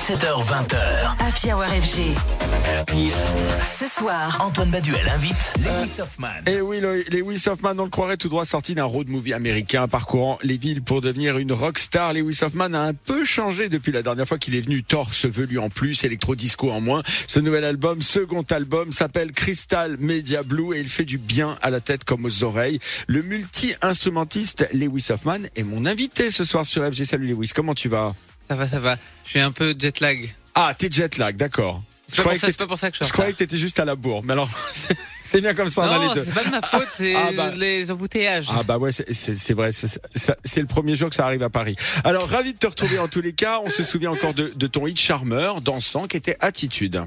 17h-20h. Happy Hour FG. Ce soir, Antoine Baduel invite Lewis Hoffman. Et oui, Lewis Hoffman, on le croirait tout droit sorti d'un road movie américain parcourant les villes pour devenir une rockstar. Lewis Hoffman a un peu changé depuis la dernière fois qu'il est venu, torse velu en plus, électro-disco en moins. Ce nouvel album, second album, s'appelle Crystal Media Blue et il fait du bien à la tête comme aux oreilles. Le multi-instrumentiste Lewis Hoffman est mon invité ce soir sur FG. Salut Lewis, comment tu vas ? Ça va. Je suis un peu jet lag. Ah, t'es jet lag, d'accord. C'est pas pour ça que je suis en Je croyais que t'étais juste à la bourre, mais alors c'est bien comme ça. Non, on a les deux. c'est pas de ma faute, c'est les embouteillages. Ah bah ouais, c'est vrai, c'est le premier jour que ça arrive à Paris. Alors ravi de te retrouver en tous les cas. On se souvient encore de ton hit charmeur, dansant, qui était Attitude.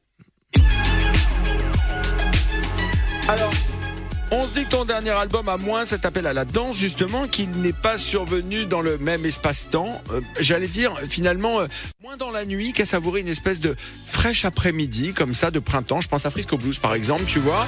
Alors, on se dit que ton dernier album a moins cet appel à la danse, justement, qu'il n'est pas survenu dans le même espace-temps. J'allais dire, finalement, moins dans la nuit, qu'à savourer une espèce de fraîche après-midi, comme ça, de printemps. Je pense à Frisco Blues, par exemple, tu vois.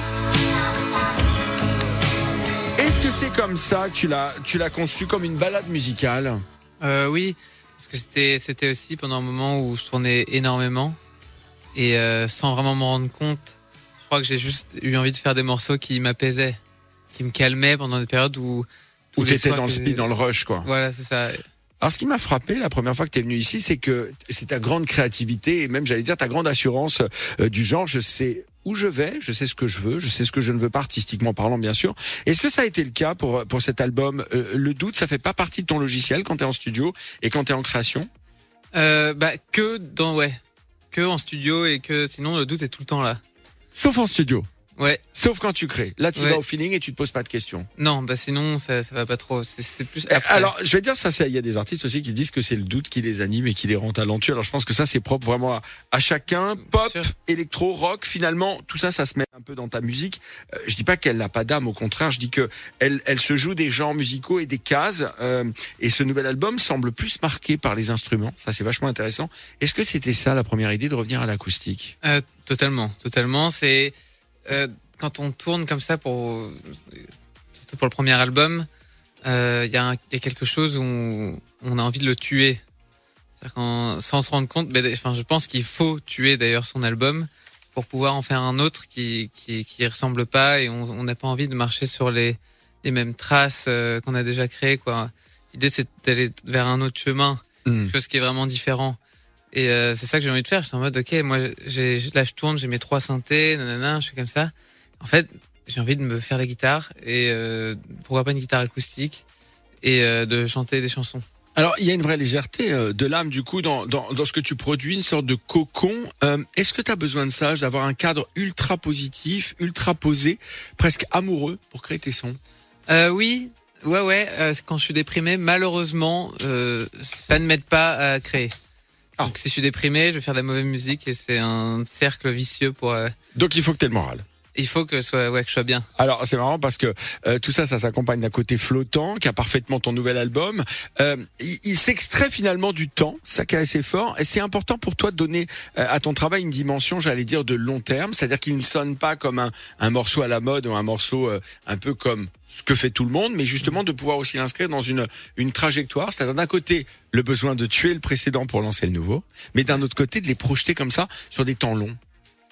Est-ce que c'est comme ça que tu l'as conçu, comme une balade musicale ? Oui, parce que c'était aussi pendant un moment où je tournais énormément et sans vraiment m'en rendre compte. Je crois que j'ai juste eu envie de faire des morceaux qui m'apaisaient, qui me calmaient pendant des périodes où t'étais dans le speed, dans le rush, quoi. Voilà, c'est ça. Alors, ce qui m'a frappé la première fois que t'es venu ici, c'est que c'est ta grande créativité et même, j'allais dire, ta grande assurance du genre. Je sais où je vais, je sais ce que je veux, je sais ce que je ne veux pas artistiquement parlant, bien sûr. Est-ce que ça a été le cas pour cet album ? Le doute, ça fait pas partie de ton logiciel quand t'es en studio et quand t'es en création ? Que en studio et que sinon le doute est tout le temps là. Sauf en studio. Ouais. Sauf quand tu crées. Là, tu vas au feeling et tu te poses pas de questions. Non, sinon ça va pas trop. C'est plus après. Alors, je vais dire ça, il y a des artistes aussi qui disent que c'est le doute qui les anime et qui les rend talentueux. Alors, je pense que ça, c'est propre vraiment à chacun. Pop, électro, rock, finalement, tout ça, ça se met un peu dans ta musique. Je dis pas qu'elle n'a pas d'âme, au contraire, je dis que elle se joue des genres musicaux et des cases. Et ce nouvel album semble plus marqué par les instruments. Ça, c'est vachement intéressant. Est-ce que c'était ça la première idée, de revenir à l'acoustique ? Totalement. C'est quand on tourne comme ça surtout pour le premier album, y a quelque chose où on a envie de le tuer. C'est-à-dire sans se rendre compte, je pense qu'il faut tuer d'ailleurs son album pour pouvoir en faire un autre qui ressemble pas, et on n'a pas envie de marcher sur les mêmes traces qu'on a déjà créées, quoi. L'idée, c'est d'aller vers un autre chemin, quelque chose qui est vraiment différent. Et c'est ça que j'ai envie de faire. Je suis en mode, ok, moi, là, je tourne, j'ai mes 3 synthés, je suis comme ça. En fait, j'ai envie de me faire la guitare et pourquoi pas une guitare acoustique et de chanter des chansons. Alors, il y a une vraie légèreté de l'âme, du coup, dans ce que tu produis, une sorte de cocon. Est-ce que tu as besoin de ça, d'avoir un cadre ultra positif, ultra posé, presque amoureux pour créer tes sons ? Oui. Ouais. Quand je suis déprimé, malheureusement, ça ne m'aide pas à créer. Donc si je suis déprimé, je vais faire de la mauvaise musique et c'est un cercle vicieux pour... Donc il faut que tu aies le moral. Il faut que je sois bien. Alors c'est marrant parce que tout ça s'accompagne d'un côté flottant qui a parfaitement ton nouvel album. Il s'extrait finalement du temps, ça qui est assez fort. Et c'est important pour toi de donner à ton travail une dimension, j'allais dire, de long terme. C'est-à-dire qu'il ne sonne pas comme un morceau à la mode ou un morceau un peu comme ce que fait tout le monde, mais justement de pouvoir aussi l'inscrire dans une trajectoire. C'est-à-dire d'un côté le besoin de tuer le précédent pour lancer le nouveau, mais d'un autre côté de les projeter comme ça sur des temps longs.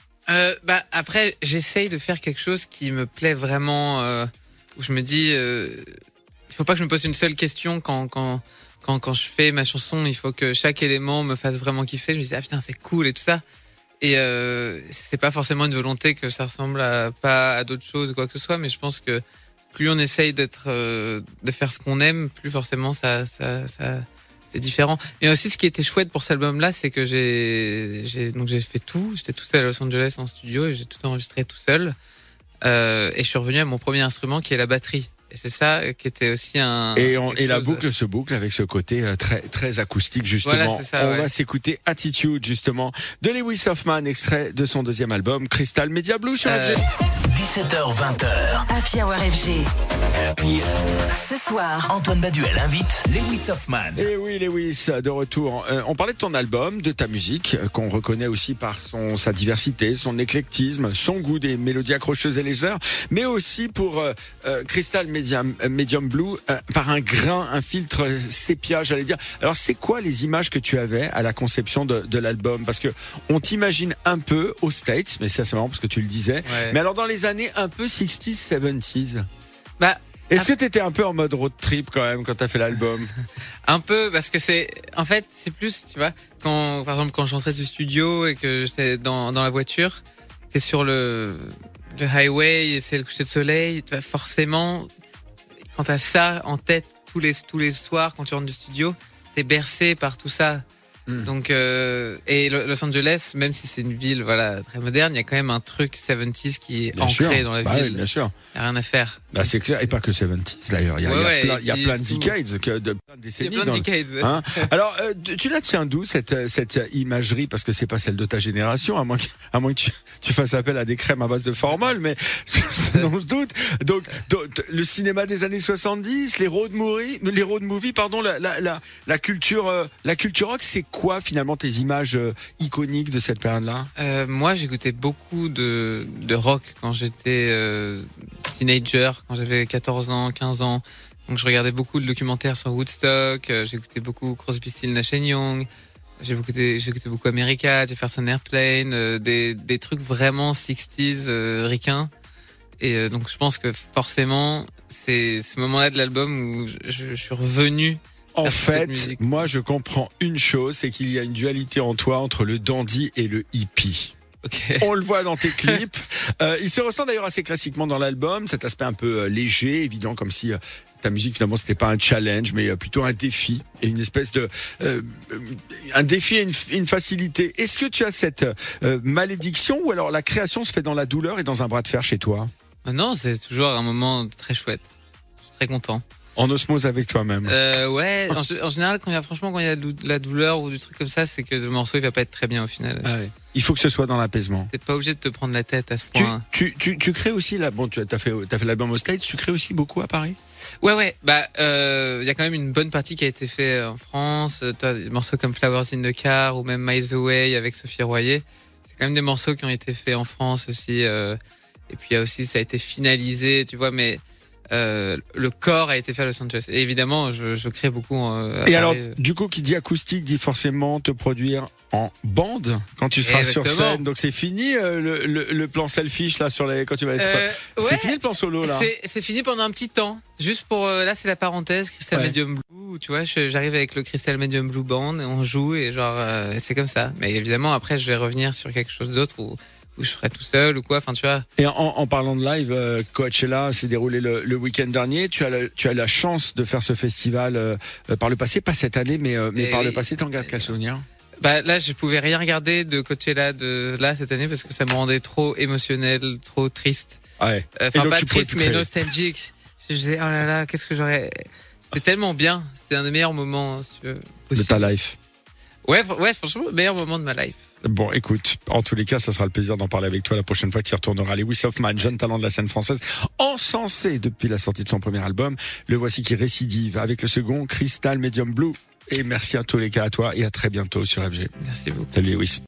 Après, j'essaye de faire quelque chose qui me plaît vraiment, où je me dis, il faut pas que je me pose une seule question quand je fais ma chanson. Il faut que chaque élément me fasse vraiment kiffer. Je me dis, putain, c'est cool et tout ça. Et c'est pas forcément une volonté que ça ressemble pas à d'autres choses ou quoi que ce soit, mais je pense que plus on essaye de faire ce qu'on aime, plus forcément ça c'est différent. Et aussi, ce qui était chouette pour cet album-là, c'est que j'ai fait tout. J'étais tout seul à Los Angeles en studio et j'ai tout enregistré tout seul. Et je suis revenu à mon premier instrument qui est la batterie. Et c'est ça qui était aussi la boucle se boucle avec ce côté très, très acoustique, justement. Voilà, c'est ça, on va s'écouter Attitude, justement, de Lewis Hoffman, extrait de son deuxième album, Crystal Media Blue sur FG. 17h-20h. Happy Hour FG. Ce soir, Antoine Baduel invite Lewis Hoffman. Et oui, Lewis, de retour. On parlait de ton album, de ta musique, qu'on reconnaît aussi par sa diversité, son éclectisme, son goût des mélodies accrocheuses et légères, mais aussi pour Crystal Media Medium Blue par un grain, un filtre sépia, j'allais dire. Alors c'est quoi les images que tu avais à la conception de l'album? Parce que on t'imagine un peu aux States, mais ça c'est marrant parce que tu le disais. Ouais. Mais alors dans les années un peu 60s, 70s. Bah, Est-ce que t'étais un peu en mode road trip quand même quand t'as fait l'album? un peu, parce que c'est plus, tu vois, par exemple, quand j'entrais du studio et que j'étais dans la voiture, t'es sur le highway et c'est le coucher de soleil, tu vois, forcément, quand t'as ça en tête tous les soirs quand tu rentres du studio, t'es bercé par tout ça. Donc et Los Angeles, même si c'est une ville voilà très moderne, il y a quand même un truc 70s qui est Bien ancré sûr. dans la Bah ville. oui, bien sûr. Il y a rien à faire. Bah, c'est clair, et pas que 70s d'ailleurs. Il y a plein de tout. decades, plein de Il y décennies. a plein de dans- decades. Ouais. Hein Alors, tu la tiens d'où cette imagerie? Parce que c'est pas celle de ta génération, à moins que tu fasses appel à des crèmes à base de formol, mais on se doute. Donc, le cinéma des années 70, les road movies, pardon, la culture rock, c'est quoi finalement tes images iconiques de cette période-là? Moi, j'écoutais beaucoup de rock quand j'étais teenager, quand j'avais 14 ans, 15 ans. Donc, je regardais beaucoup de documentaires sur Woodstock. J'écoutais beaucoup Crosby, Stills, Nash & Young. J'écoutais beaucoup America, Jefferson Airplane, des trucs vraiment 60s ricains. Et donc, je pense que forcément, c'est ce moment-là de l'album où je suis revenu. En cette fait, musique. moi je comprends une chose, c'est qu'il y a une dualité en toi entre le dandy et le hippie. Ok. On le voit dans tes clips. Il se ressent d'ailleurs assez classiquement dans l'album, cet aspect un peu léger, évident, comme si ta musique finalement c'était pas un challenge, mais plutôt un défi et une espèce de un défi et une facilité. Est-ce que tu as cette malédiction ou alors la création se fait dans la douleur et dans un bras de fer chez toi? Non, c'est toujours un moment très chouette. Je suis très content. En osmose avec toi-même. Ouais, en général, quand il y a de la douleur ou du truc comme ça, c'est que le morceau il va pas être très bien au final. Ah ouais. Il faut que ce soit dans l'apaisement. T'es pas obligé de te prendre la tête à ce point. Tu crées aussi là. Bon, t'as fait l'album aux States. Tu crées aussi beaucoup à Paris. Ouais. Bah, il y a quand même une bonne partie qui a été fait en France. Toi, des morceaux comme Flowers in the Car ou même Miles Away avec Sophie Royer. C'est quand même des morceaux qui ont été faits en France aussi. Et puis il y a aussi, ça a été finalisé, tu vois, mais. Le corps a été fait à Los Angeles. Et évidemment, je crée beaucoup. À Et Paris. alors, du coup, qui dit acoustique dit forcément te produire en bande quand tu seras sur Exactement. scène. Donc c'est fini le plan selfish là sur les quand tu vas être. C'est ouais, fini le plan solo là. c'est fini pendant un petit temps. Juste pour là, c'est la parenthèse Crystal Ouais. Medium Blue. Tu vois, j'arrive avec le Crystal Medium Blue Band et on joue et genre c'est comme ça. Mais évidemment, après, je vais revenir sur quelque chose d'autre où je ferai tout seul ou quoi. Enfin, tu vois. Et en parlant de live, Coachella s'est déroulé le week-end dernier. Tu as la chance de faire ce festival par le passé, pas cette année, mais par oui. le passé. T'en gardes quel souvenir? Bah là, je pouvais rien regarder de Coachella de là cette année parce que ça me rendait trop émotionnel, trop triste. Ouais. Et Enfin, donc, pas tu pouvais triste, tout mais créer. nostalgique. Je disais, oh là là, qu'est-ce que j'aurais. C'était tellement bien. C'était un des meilleurs moments, si tu veux, De possible. ta life. Ouais, franchement, le meilleur moment de ma life. Bon, écoute, en tous les cas, ça sera le plaisir d'en parler avec toi la prochaine fois que tu y retourneras. Lewis Hoffman, jeune talent de la scène française, encensé depuis la sortie de son premier album. Le voici qui récidive avec le second, Crystal Medium Blue. Et merci à tous les cas à toi et à très bientôt sur FG. Merci beaucoup. Salut Lewis.